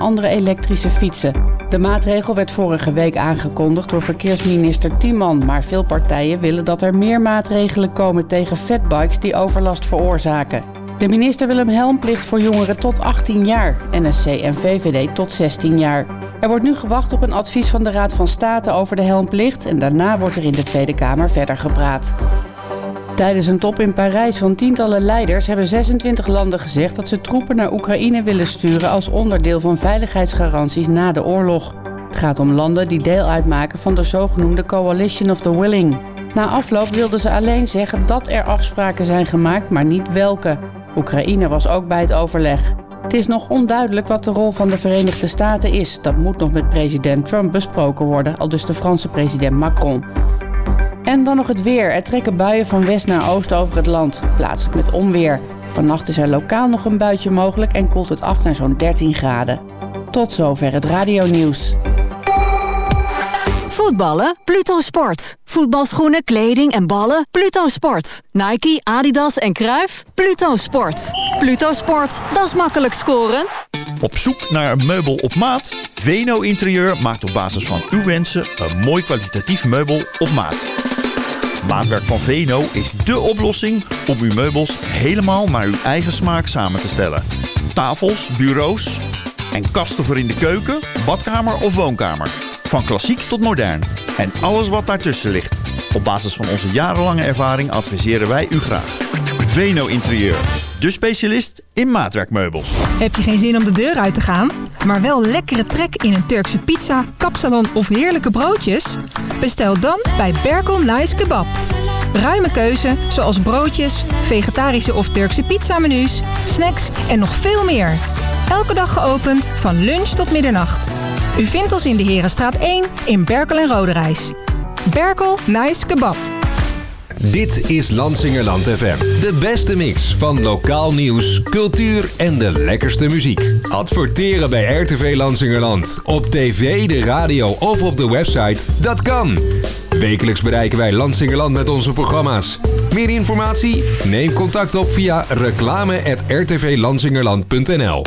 andere elektrische fietsen. De maatregel werd vorige week aangekondigd door verkeersminister Timman, maar veel partijen willen dat er meer maatregelen komen tegen fatbikes die overlast veroorzaken. De minister wil een helmplicht voor jongeren tot 18 jaar, NSC en VVD tot 16 jaar. Er wordt nu gewacht op een advies van de Raad van State over de helmplicht en daarna wordt er in de Tweede Kamer verder gepraat. Tijdens een top in Parijs van tientallen leiders hebben 26 landen gezegd dat ze troepen naar Oekraïne willen sturen als onderdeel van veiligheidsgaranties na de oorlog. Het gaat om landen die deel uitmaken van de zogenoemde Coalition of the Willing. Na afloop wilden ze alleen zeggen dat er afspraken zijn gemaakt, maar niet welke. Oekraïne was ook bij het overleg. Het is nog onduidelijk wat de rol van de Verenigde Staten is. Dat moet nog met president Trump besproken worden, aldus de Franse president Macron. En dan nog het weer. Er trekken buien van west naar oost over het land. Plaatselijk met onweer. Vannacht is er lokaal nog een buitje mogelijk en koelt het af naar zo'n 13 graden. Tot zover het radionieuws. Voetballen? Pluto Sport. Voetbalschoenen, kleding en ballen? Pluto Sport. Nike, Adidas en Cruijff? Pluto Sport. Pluto Sport, dat is makkelijk scoren. Op zoek naar een meubel op maat? Veno Interieur maakt op basis van uw wensen een mooi kwalitatief meubel op maat. Maatwerk van Veno is dé oplossing om uw meubels helemaal naar uw eigen smaak samen te stellen. Tafels, bureaus en kasten voor in de keuken, badkamer of woonkamer. Van klassiek tot modern. En alles wat daartussen ligt. Op basis van onze jarenlange ervaring adviseren wij u graag. Veno Interieur. De specialist in maatwerkmeubels. Heb je geen zin om de deur uit te gaan, maar wel lekkere trek in een Turkse pizza, kapsalon of heerlijke broodjes? Bestel dan bij Berkel Nice Kebab. Ruime keuze zoals broodjes, vegetarische of Turkse pizzamenu's, snacks en nog veel meer. Elke dag geopend van lunch tot middernacht. U vindt ons in de Herenstraat 1 in Berkel en Roderijs. Berkel Nice Kebab. Dit is Lansingerland FM. De beste mix van lokaal nieuws, cultuur en de lekkerste muziek. Adverteren bij RTV Lansingerland. Op tv, de radio of op de website. Dat kan. Wekelijks bereiken wij Lansingerland met onze programma's. Meer informatie? Neem contact op via reclame@rtvlansingerland.nl.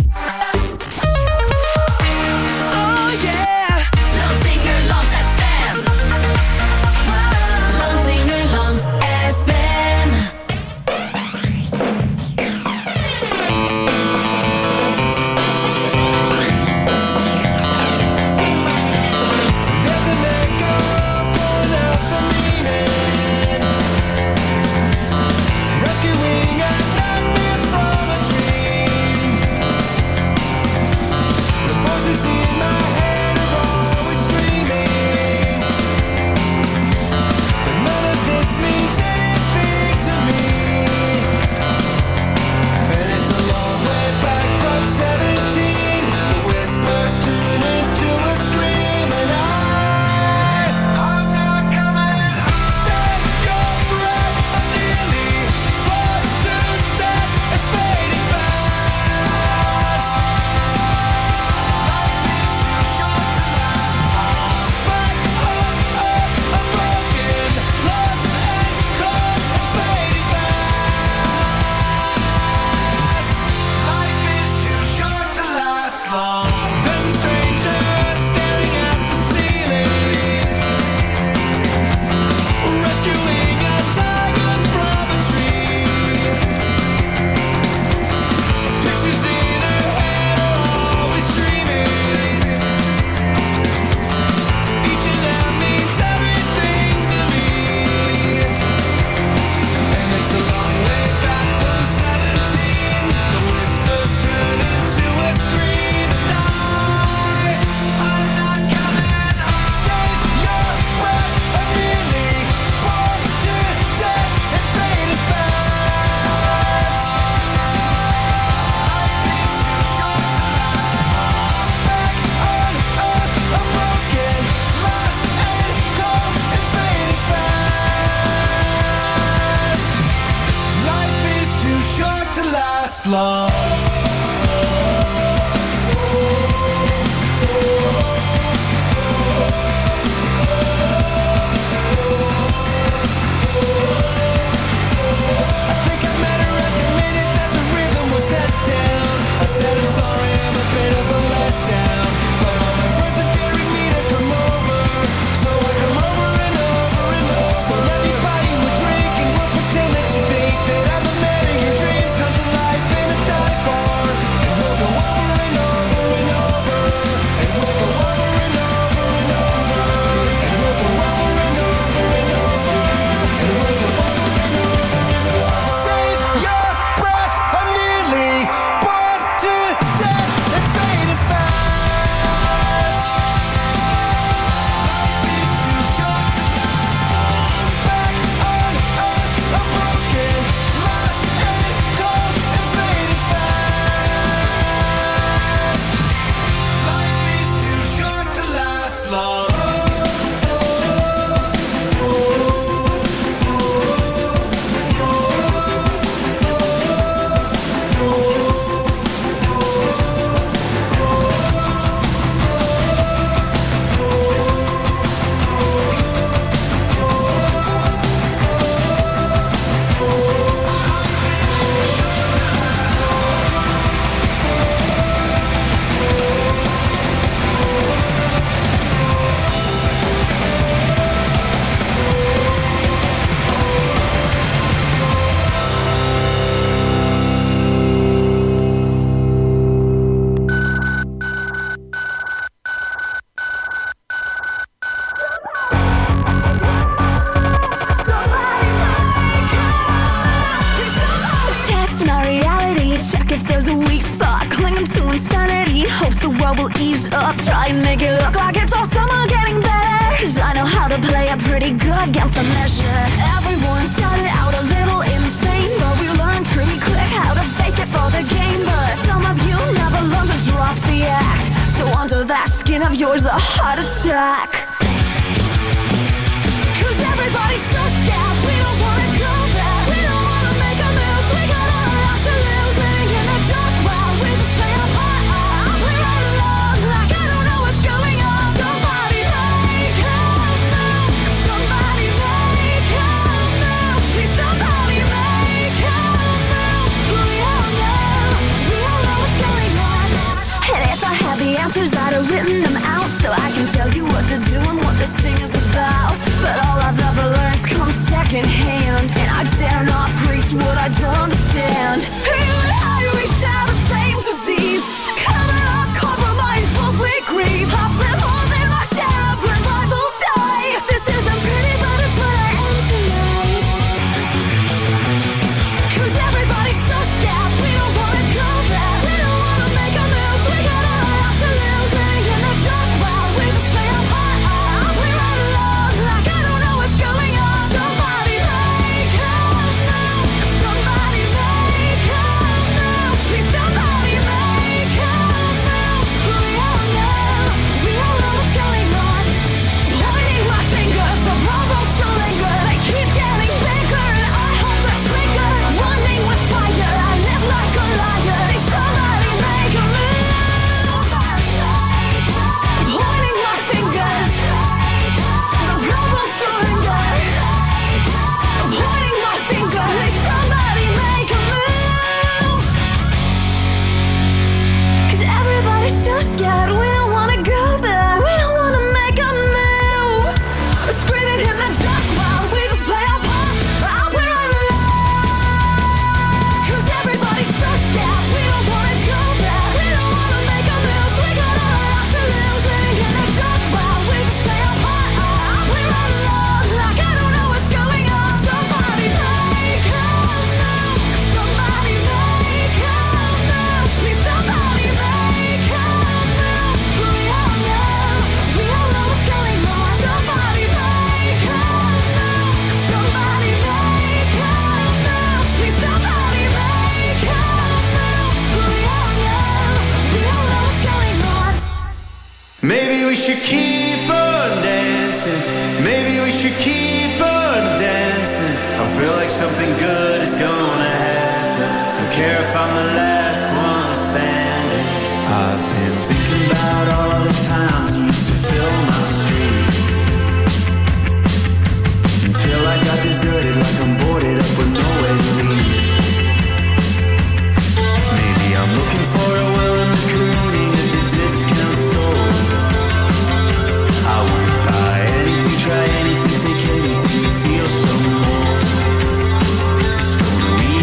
I will ease up, try and make it look like it's all summer getting better. Cause I know how to play it pretty good against the measure. Everyone started out a little insane, but we learned pretty quick how to fake it for the game. But some of you never learned to drop the act, so under that skin of yours a heart attack. Cause everybody's so scared, we don't wanna go there. We don't wanna make a move, we got all lost to lose. Living in the dark while we just play our part. We're all alone, like I don't know what's going on. Somebody make a move, somebody make a move. Please somebody make a move. We all know what's going on. And if I had the answers I'd have written them out, so I can tell you what to do and what this thing is about. But all I've ever learned comes second hand, and I dare not preach what I don't understand. You and I, we share the same disease. Cover up, compromise, both we grieve. I've lived more than my share of revivals die. This isn't pretty, but it's what I am tonight. Cause everybody's so scared, we don't wanna go there. We don't wanna make a move, we got all lost to lose. Living in the dark while we just play our part. We're all alone, like I don't know what's going on. Somebody make a move, somebody make a move. Please somebody make a move. We all know what's going on. Pointing my fingers, the problems still linger. They keep getting bigger and I hold the trigger. Running with fire, I live like a liar. Somebody make a move. Pointing my fingers, the problems still linger. Pointing my fingers, somebody make a move. Cause everybody's so scared, we don't wanna go there. We don't wanna make a move. Screaming in the dark while we just play our part. We're alone. Cause everybody's so scared, we don't wanna go there. We don't wanna make a move, we got all lost to lose. Living in the dark while we just play our part. We're alone, like I don't know what's going on. Somebody make a move, somebody make a move. Please somebody make a move. We all know what's going on. Somebody make a move, somebody make a move. Please somebody make a move. We all know what's going on. Maybe we should keep on dancing. Maybe we should keep on dancing. I feel like something good is gonna happen. Don't care if I'm the last one standing. I've been thinking about all of the times you used to fill my streets, until I got deserted, like I'm boarded up with nowhere to leave. Maybe I'm looking for a William McClooney at the discount store. I won't buy anything, try anything, take anything to feel some more. It's gonna need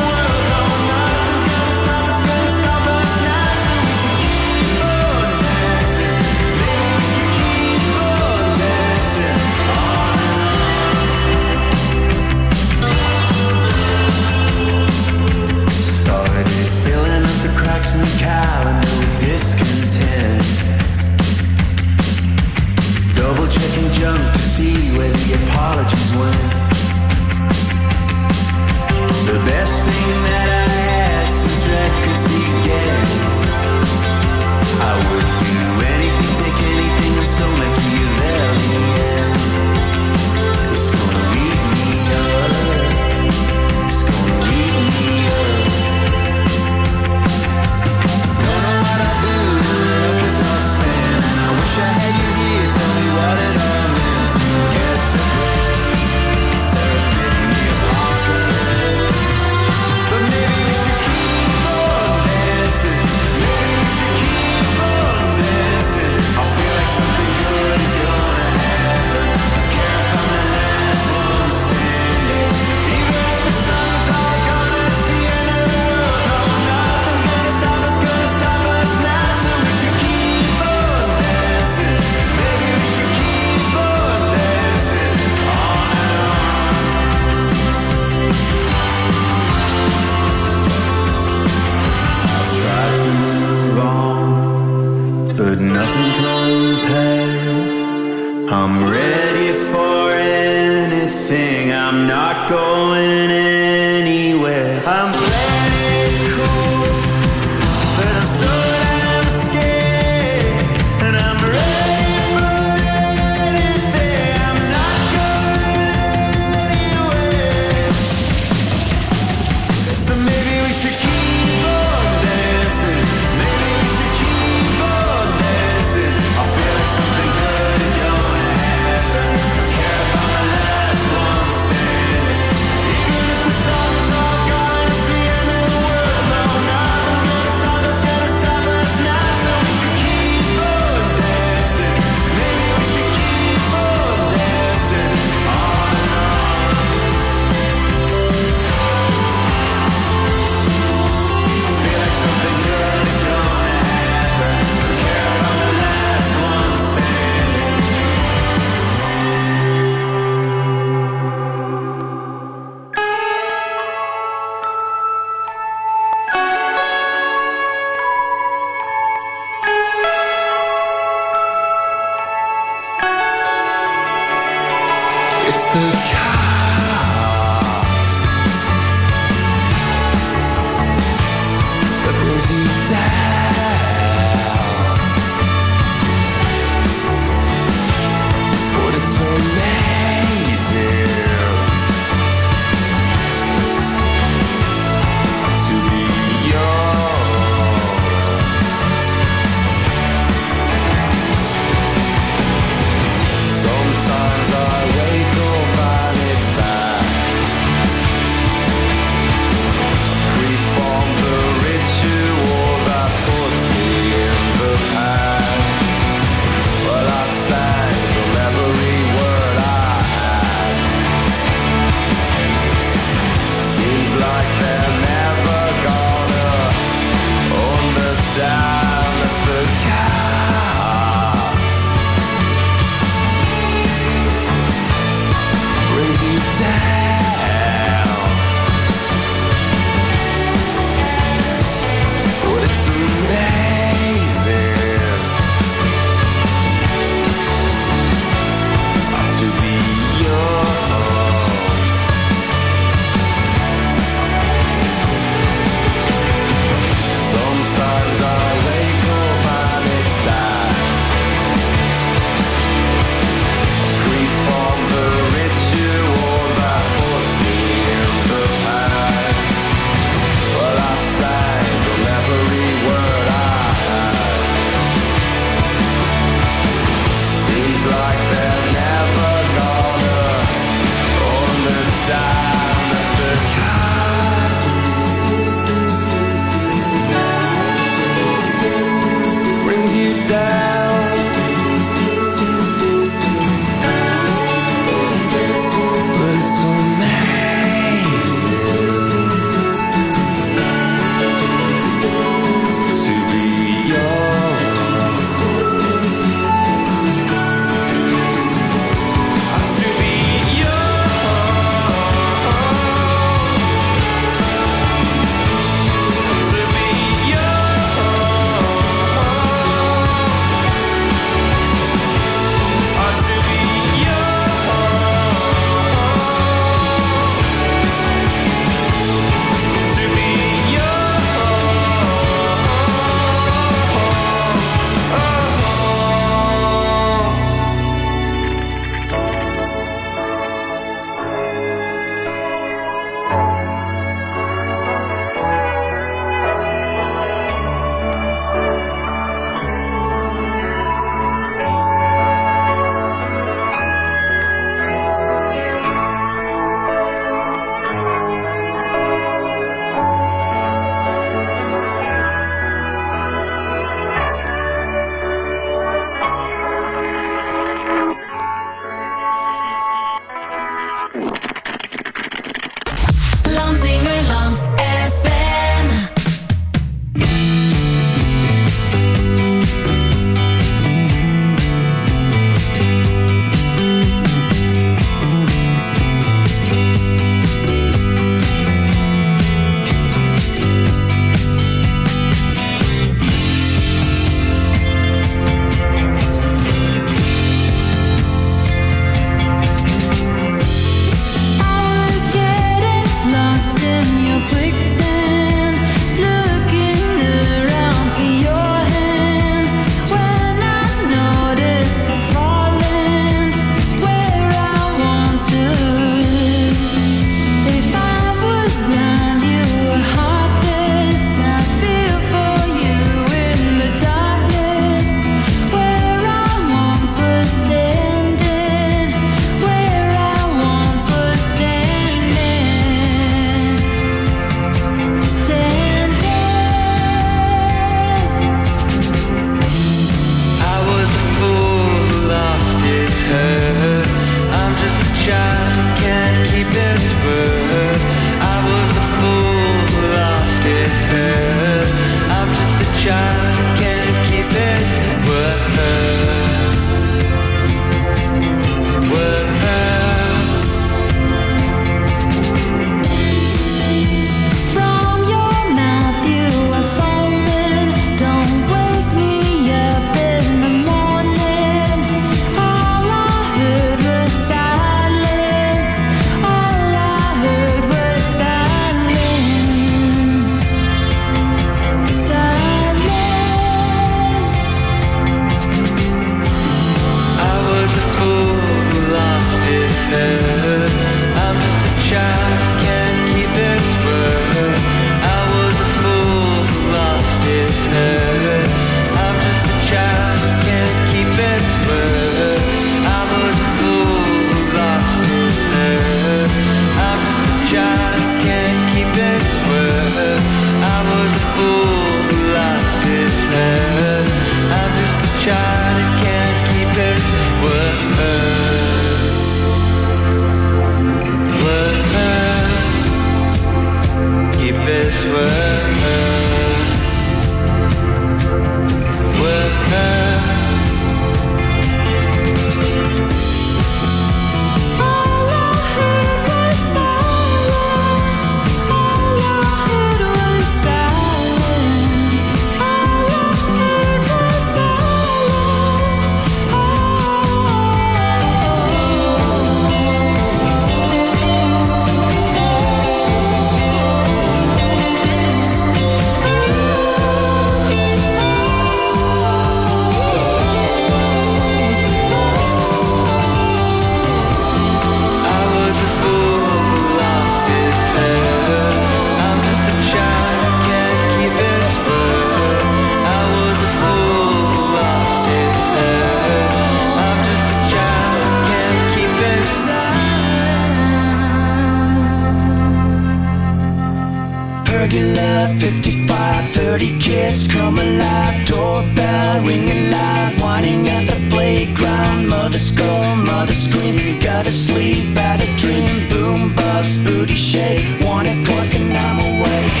Pergola, 55, 30 kids come alive. Doorbell ringing loud, whining at the playground. Mother scold, mother scream, gotta sleep, had a dream. Boom bugs, booty shake, 1 o'clock and I'm awake.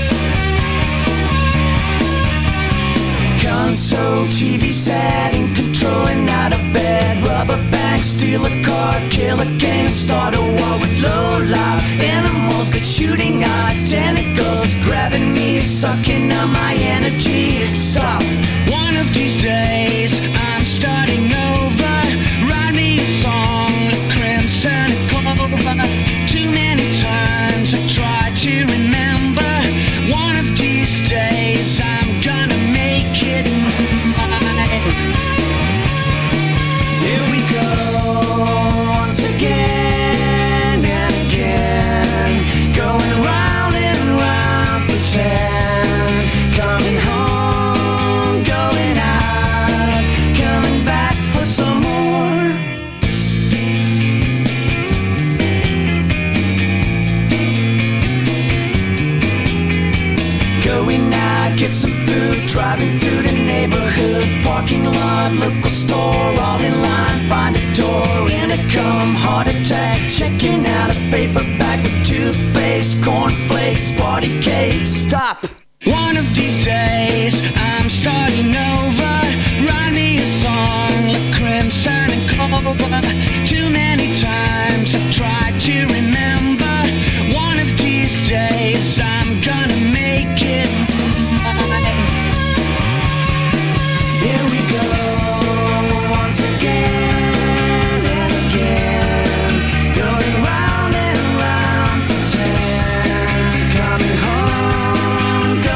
Console, TV set, in control and out of bed. Rubber bank, steal a car, kill a gang, start a war with low life. Animals got shooting eyes, tentacles grabbing me, sucking on my energy to stop. One of these days, I'm starting over. Write me a song, the crimson and clover. Too many times I tried to remember. One of these days, I'm gonna make it mine. Here we go, once again and again, going round and round, pretend, coming home, going out, coming back for some more. Going out, get some food, driving through the neighborhood, parking lot, local store, all in line, find a door, intercom, heart attack, checking out a paper bag with toothpaste, cornflakes, party cake, stop. One of these days, I'm starting over, write me a song, the crimson and clover. Too many times I've tried to remember. One of these days, I'm gonna make it mine. Here we go, once again and again, going round and round, pretend, coming home,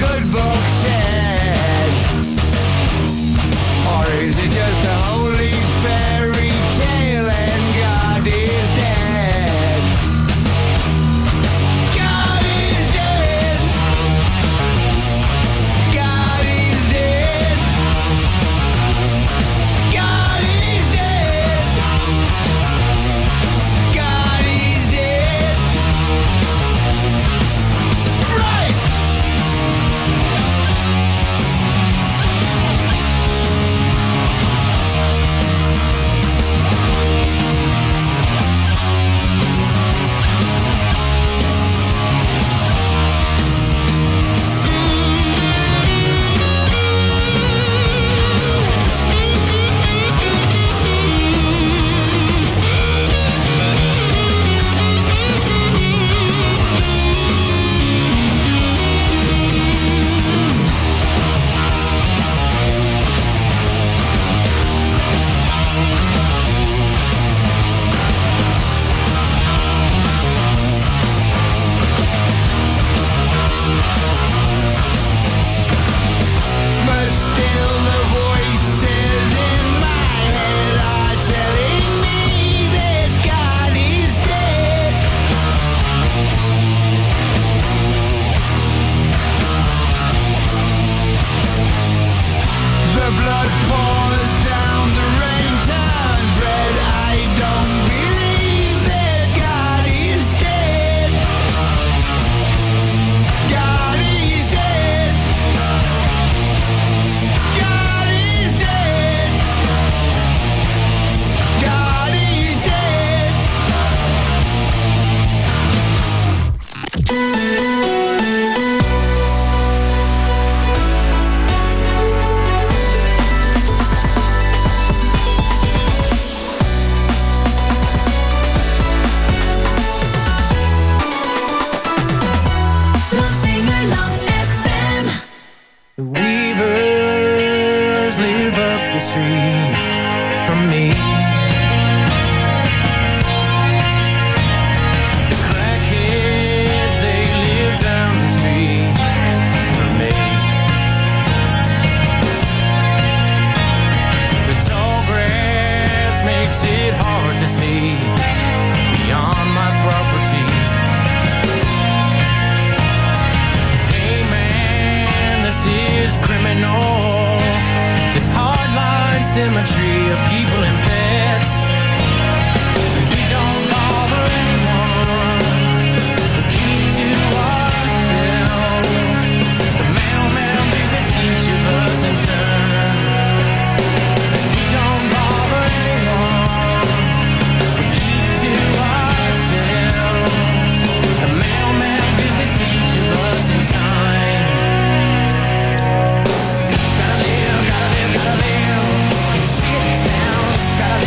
good book said? Or is it just a holy fairy tale and God is dead? God is dead. God is dead. God is dead. God is dead. Right. But still the voices in my head are telling me that God is dead. The blood pours down, the rain turns red. I don't believe that God is dead. God is dead. God is dead. God is dead. Lansingerland FM. The weavers live up the street from me. The crackheads, they live down the street from me. The tall grass makes it hard to see beyond my property. Hey man, this is criminal. This hardline symmetry of people and pets. We don't bother anyone. We keep to ourselves. The mailman visits each of us in turn. We don't bother anyone. We keep to ourselves. The mailman visits each of us in time. Gotta live in shit town. Gotta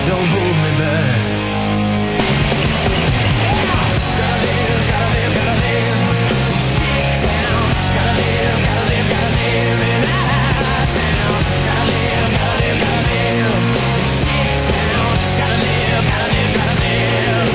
don't hold me back. Gotta live, gotta live, gotta live in Shit-town. Gotta live, gotta live, gotta live in High-town. Gotta live, gotta live, gotta live in Shit-town. Gotta live, gotta live, gotta live.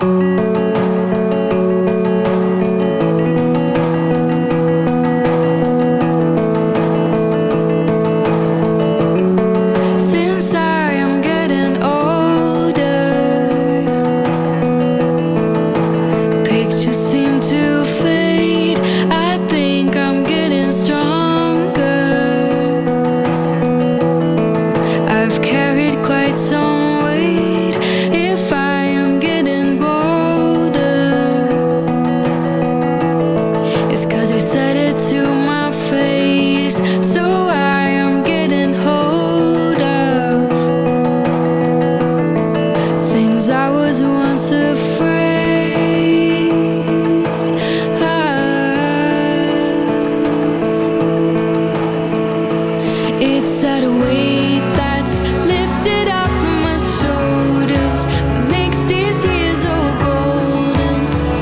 Since I am getting older, pictures seem to fade. I think I'm getting stronger. I've carried quite some weight. If I am getting bolder, it's 'cause they said it to my face. So I am getting hold of things I was once afraid of. It's that weight that's lifted off of my shoulders that makes these years all golden.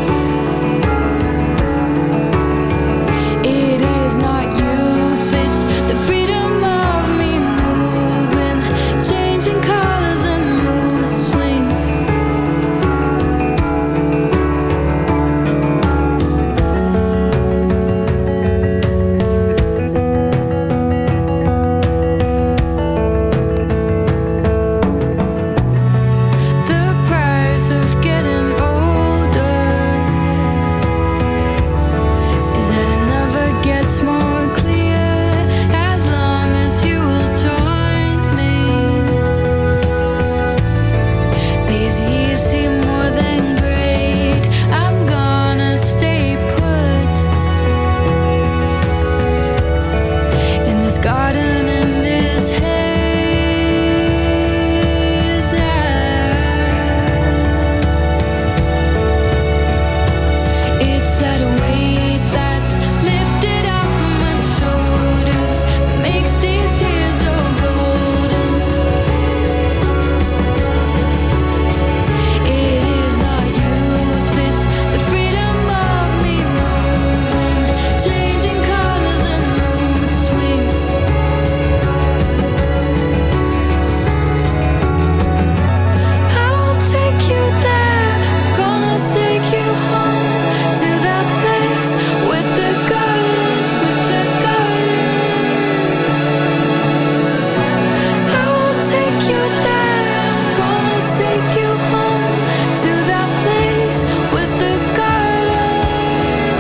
It is not youth, it's the freedom of me moving, changing colors and mood swings. The price of getting older is that it never gets more clear as long as you will join me. These years seem more than great. I'm gonna stay put in this garden, in this haze. It's that weight that's lifted off of my shoulders that makes these years all golden. It is not youth, it's the freedom of me moving, changing colors and mood swings. I'll take you there, gonna take you home to that place with the garden, with the garden. I will take you there, I'm gonna take you home to that place with the garden.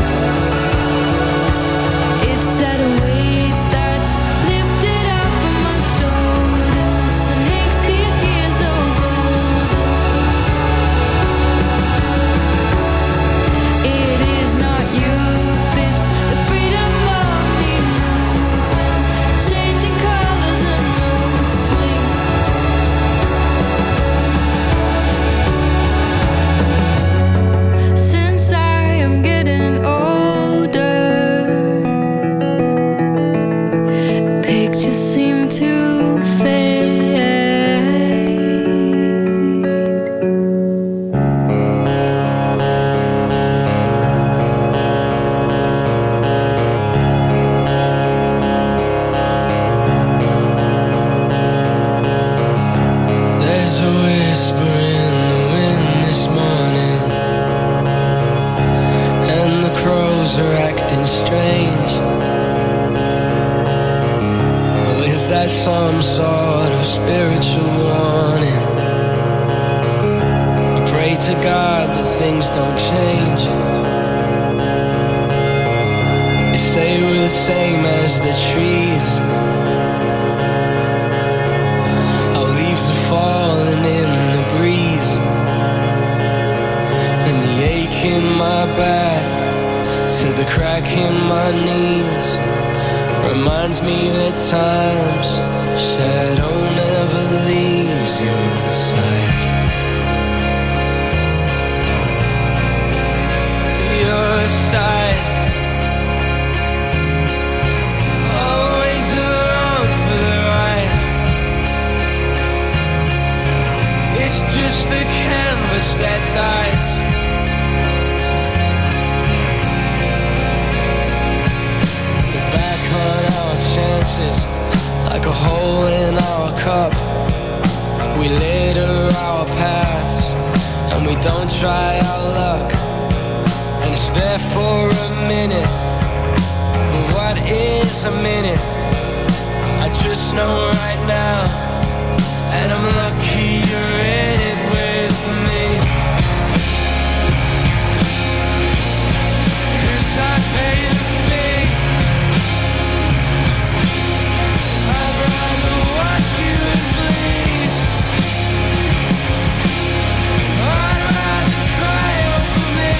It's that weight that's lifted off of my shoulders and makes these years all golden. It is not youth, it's the freedom of me moving, changing colors and mood swings. Since I am getting older, pictures seem to fade. There's a whisper in the wind this morning, and the crows are acting strange. Well, is that some sort of spiritual warning? I pray to God that things don't change. They say we're the same as the trees. Our leaves are falling in the breeze, and the ache in my back to the crack in my knees reminds me that time's shadow never leaves your side. Your side. Always along for the ride. It's just the canvas that dies. Look back on our chances like a hole in our cup. We litter our paths and and we don't try our luck, and it's there for a minute. But what is a minute? I just know right now, and I'm lucky you're in it with me. 'Cause I pay the fee. I'd rather watch you and bleed. I'd rather cry over me.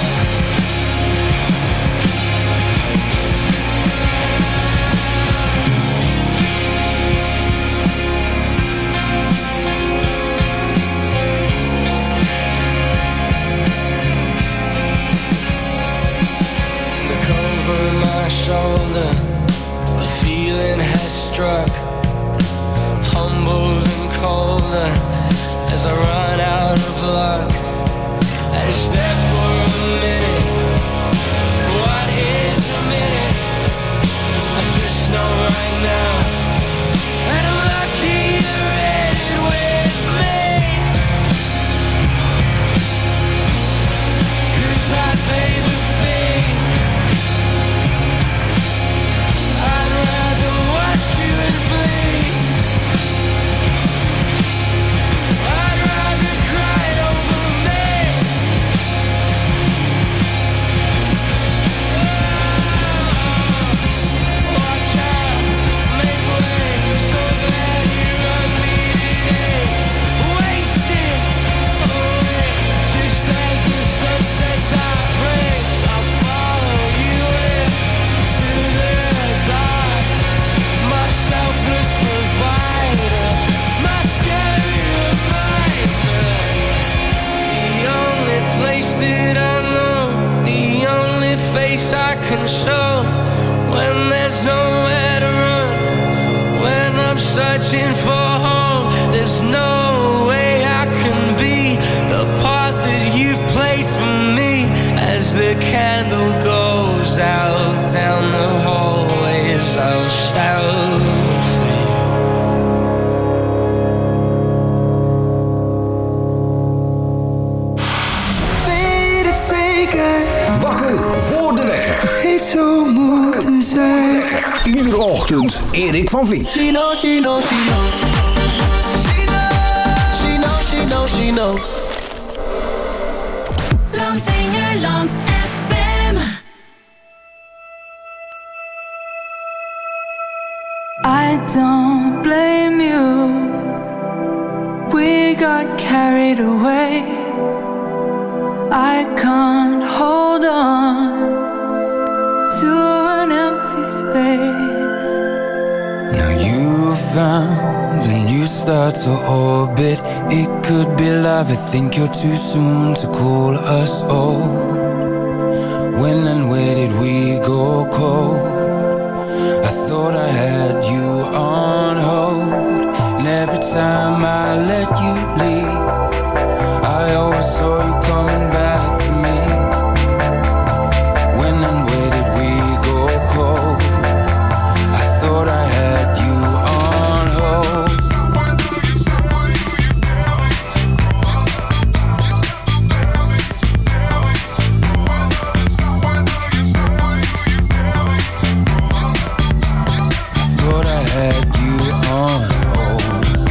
Look over my shoulder, the feeling has struck. Humble and colder as I run out of luck, and it's there for a minute. What is a minute? I just know right now, and I'm lucky you're in it with me. 'Cause I pay the fee. I'd rather watch you and bleed. I'd rather cry over me. Watch out, make way, so glad you're unneeded. Wasted away, just as the sun sets, I pray I'll follow you into the dark. My selfless provider, my scary reminder. The only place that I know, the only face I can show when there's nowhere to run, when I'm searching for home. There's no way I can be the part that you've played for me. As the candle goes out down the hallways, I'll shout for you. Wakker voor de wekker. Heeft zo moeten zijn. Iedere ochtend Erik van Vliet. She knows, she knows, she knows. She knows, she knows, she knows, she knows. Landsingerland FM. I don't blame you. We got carried away. I can't hold on to an empty space. Now you found a new star to orbit. It could be love. I think you're too soon to call us old. When and where did we go cold? I thought I had you on hold, and every time I let you leave, I always saw you coming back to me. When and where did we go cold? I thought I had you on hold. I thought I had you on hold.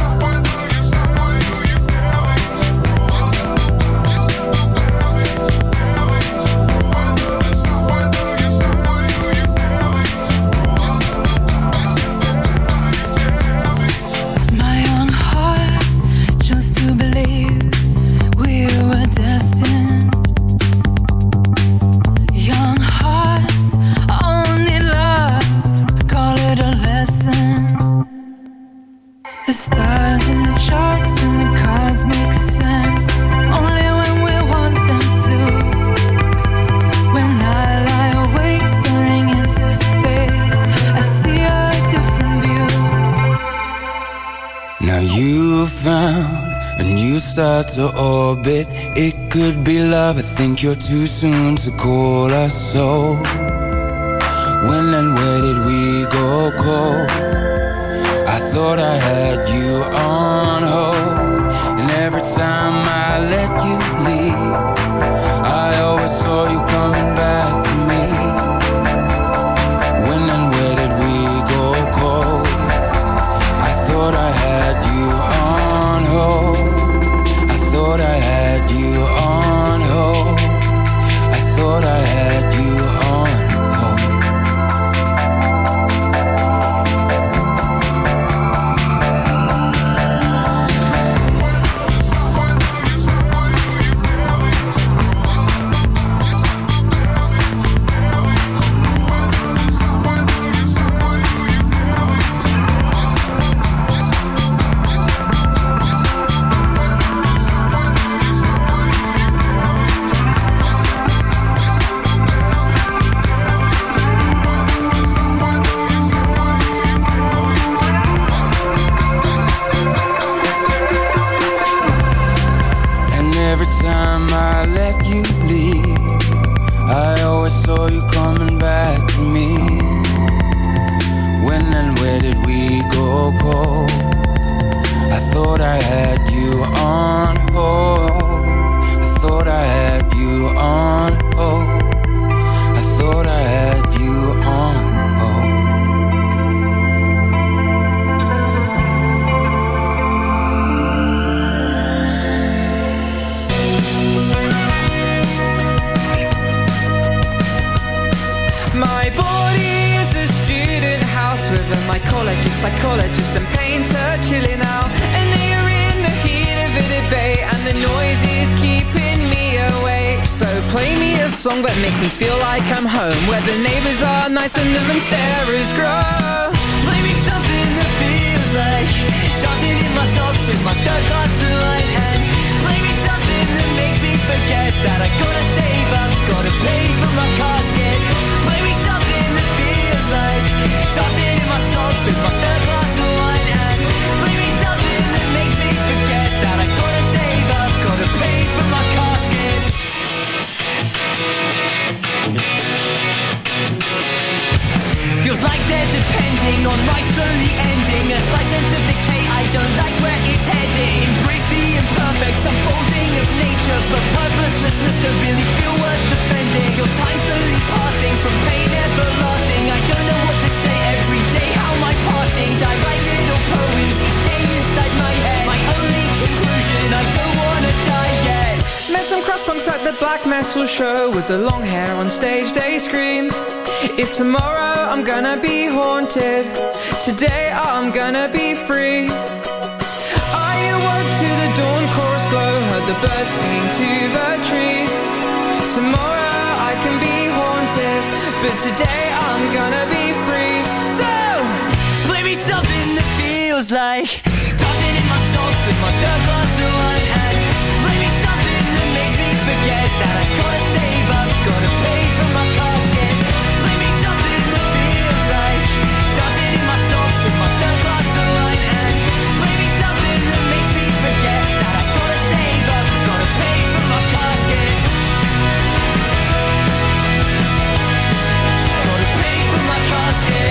My young heart chose to believe we were destined. Young hearts only love, call it a lesson. The stars and the charts and the cards make sense only when we want them to. When I lie awake staring into space, I see a different view. Now you found a new star to orbit. It could be love. I think you're too soon to call us so. When and where did we go cold? I thought I had you on hold, and every time I let you leave, I always saw you coming back to me. When and where did we go cold? I thought I had you on hold. I thought I had you on hold. I thought I had you on hold. Time I let you leave, I always saw you coming back to me. When and where did we go cold? I thought I had you on hold. I thought I had you on hold. I thought I had you on hold. My body is a student house with a mycologist, psychologist and painter chilling out. And you're in the heat of a debate and the noise is keeping me awake. So play me a song that makes me feel like I'm home, where the neighbours are nice and the monsteras grow. Play me something that feels like dancing in my socks with my third glass of wine. And play me something that makes me forget that I gotta save up, gotta pay for my casket. Play me something that feels like dancing in my socks with my third glass of wine. And play me something that makes me forget that I gotta save up, gotta pay for my casket. Feels like they're depending on my slowly ending, a slice into decay, I don't like where it's heading. Embrace the imperfect unfolding of nature, but purposelessness don't really feel worth defending. Your time slowly passing from pain everlasting. I don't know what to say every day, how my passings. I write little poems each day inside my head. My only conclusion, I don't wanna die yet. Met some cross punks at the black metal show with the long hair on stage, they scream. If tomorrow I'm gonna be haunted, today I'm gonna be free. I awoke to the dawn chorus glow, heard the birds singing to the trees. Tomorrow I can be haunted, but today I'm gonna be free. So, play me something that feels like dancing in my socks with my third glass of wine. And play me something that makes me forget that I gotta save up, gotta pay for my casket. Play me something that feels like dancing in my socks with my third glass of wine. And play me something that makes me forget that I gotta save up, gotta pay for my casket. Gotta pay for my casket.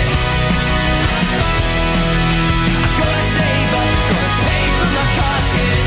I gotta save up, gotta pay for my casket.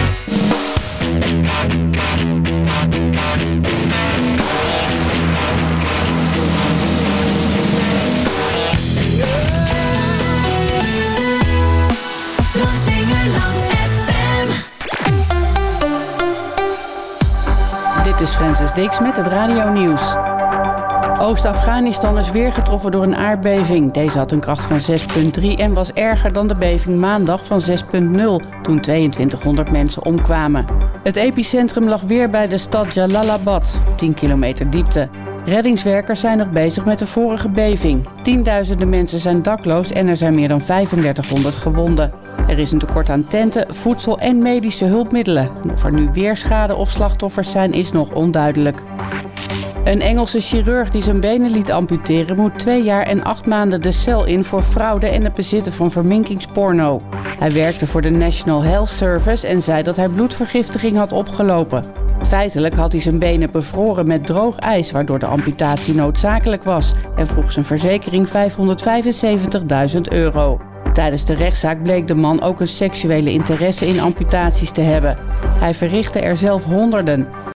Dit is Francis Dix met het Radio-nieuws. Oost-Afghanistan is weer getroffen door een aardbeving. Deze had een kracht van 6,3 en was erger dan de beving maandag van 6,0... toen 2200 mensen omkwamen. Het epicentrum lag weer bij de stad Jalalabad, 10 kilometer diepte. Reddingswerkers zijn nog bezig met de vorige beving. Tienduizenden mensen zijn dakloos en er zijn meer dan 3500 gewonden. Er is een tekort aan tenten, voedsel en medische hulpmiddelen. En of er nu weer schade of slachtoffers zijn, is nog onduidelijk. Een Engelse chirurg die zijn benen liet amputeren moet 2 jaar en 8 maanden de cel in voor fraude en het bezitten van verminkingsporno. Hij werkte voor de National Health Service en zei dat hij bloedvergiftiging had opgelopen. Feitelijk had hij zijn benen bevroren met droog ijs, waardoor de amputatie noodzakelijk was, en vroeg zijn verzekering €575.000. Tijdens de rechtszaak bleek de man ook een seksuele interesse in amputaties te hebben. Hij verrichtte er zelf honderden.